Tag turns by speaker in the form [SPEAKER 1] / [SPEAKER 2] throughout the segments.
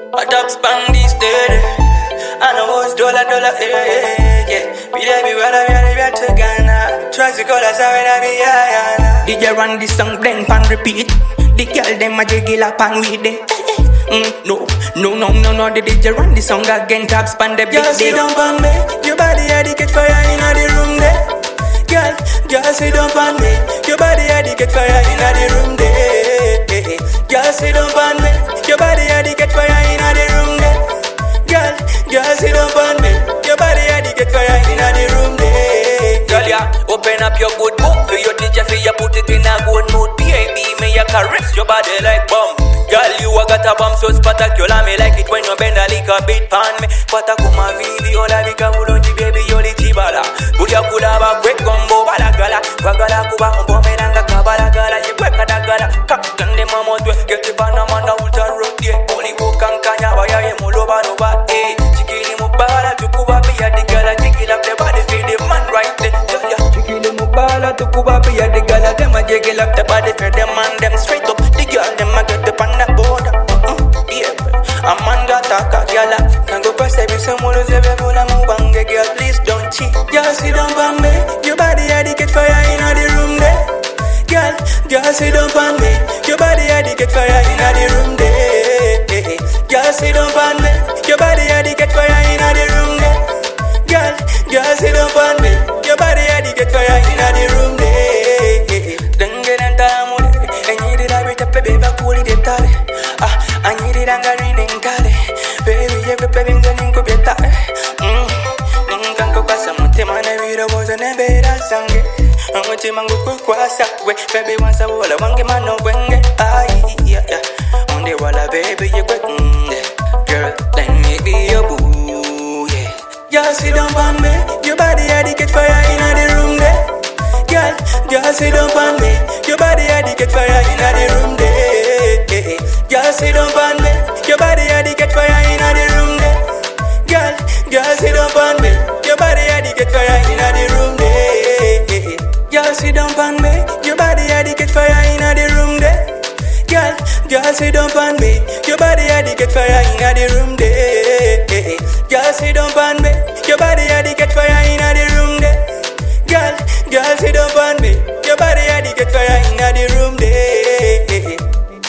[SPEAKER 1] A top span this day. I know it's dollar, yeah. Be there, be well, we are to Ghana. Try to call us out, I be high. Did you run this song, then pan repeat? The girl, them a jiggle up and with it. No. Did you run this song again? Top span the big
[SPEAKER 2] sit down on me. Your body had to get fire in the room there. Girl, sit down on me. Your body had to get fire in the room there. Girl, sit down on me. Your body had to get fire in the room there. Girl, sit down on me. Your body had to get fire in the room there.
[SPEAKER 1] Girl, yeah, open up your good book. For your teacher, for you put it in a good mood. Baby, may you caress your body like bomb. Girl, you a got a bomb so spectacular. Me like it when you bend a lick a bit pan me. Pata kuma vivi, ola vika mulonji baby, yoli chibala. Buya kuda ba kwek gombo balagala. Kwagala kuba umbo melanga kabalagala. Ye kweka dagala, kakande mamotwe. Get the banana ultra road, yeah. Only walk and kanya baya ye muloba noba, eh. Chikili mubala, tukuba biya digala. Chikil up the body, feed the man right there. Chikili mubala, tukuba biya digala. Them a jiggle up the body, feed the man, them straight up. The girl, them a get the pan that border. Yeah, a man got a girl. Can go past every someone who's ever gonna move and get girl, please don't cheat.
[SPEAKER 2] Girl, sit down on me. Your body had to get fire in the room there. Girl, sit down on me. Your body had to get fire in the room there. Girl, sit down on me. Your body had to get fire in the room there. Girl, sit down on me. Your body had to get fire in the room there.
[SPEAKER 1] Dengue nentamu, enyi dira bita baby bakuli detale. Anyi dira ngari nengale. Baby ye baby nzaninko beta. Nkanko kwasa mutima na biro boza nembera sange. Mutima nguku kwasa we baby wansa wala wange mano wenge. Yeah. Onde wala baby ye kwek. Girl, let me be your boo, yeah.
[SPEAKER 2] Girl, sit down on me. Your body had to get fire in the room there. Girl, sit down on me. Your body had to get fire in the room there. Girl, sit down on me. Your body had to get fire in the room there. Girl, sit down on me. Your body had to get fire in the room there. Girl, sit down on me. Your body had to get fire in the room there. Girl, sit down on me. Your body had to get fire in the room there. Girl, sit down on me. Your body had to get fire in the room there. Girl, sit down on me. Your body had to get fire in the room there.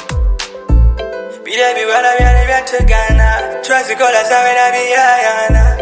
[SPEAKER 1] Be there, be well, we are to Ghana. Try to call us out, I be high.